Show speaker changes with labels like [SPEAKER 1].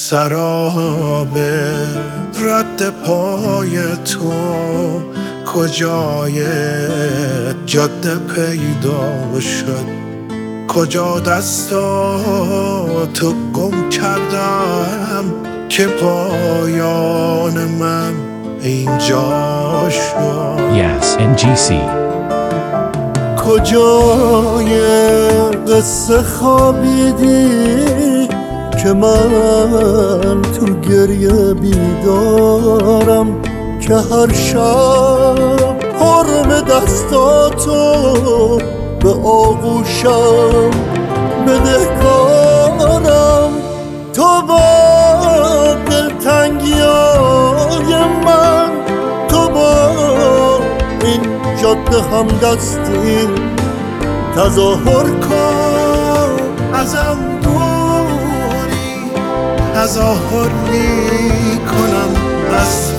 [SPEAKER 1] سراب رد پای تو کجای جاده پیدا شد؟ کجا دستاتو گم کردم که پایان من اینجا شد؟
[SPEAKER 2] Yes, NGC.
[SPEAKER 3] کجای قصه خوابیدی که من تو گریه بیدارم، که هر شب حرم دستاتو به آغوشم بدهکارم. تو با دلتنگیای من، تو با این جاده هم دستی تظاهر کن
[SPEAKER 1] ازم دوری، تظاهر میکنم دست